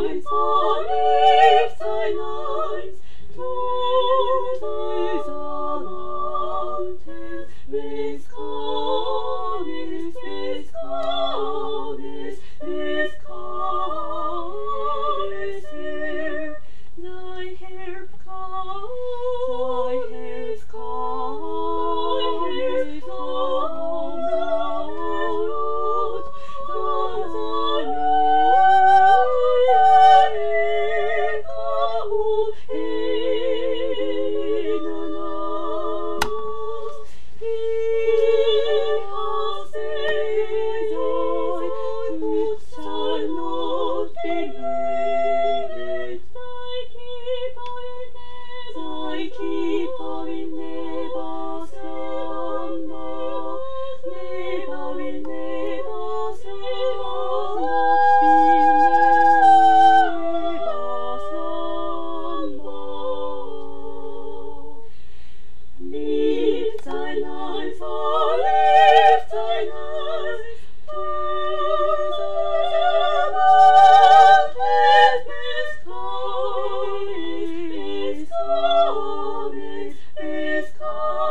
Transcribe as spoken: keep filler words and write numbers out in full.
arms, oh, lift thine arms to the mountains. Visconis, Visconis, Visconis, here. Thy hair comes, thy hair comes, on the road, from the miracle in us. He has said, thy foot shall not be moved. Thy keeper will never slumber, never will never slumber, will never slumber. Lift thine eyes, oh, lift thine eyes to the mountains. Visconis, Visconis, Visconis.